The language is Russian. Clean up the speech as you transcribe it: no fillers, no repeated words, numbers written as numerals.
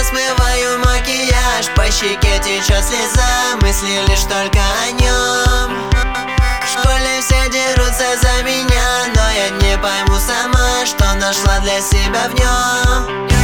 смываю макияж, по щеке течет слеза, мысли лишь только о нем. В школе все дерутся за меня, но я не пойму сама, что нашла для себя в нем.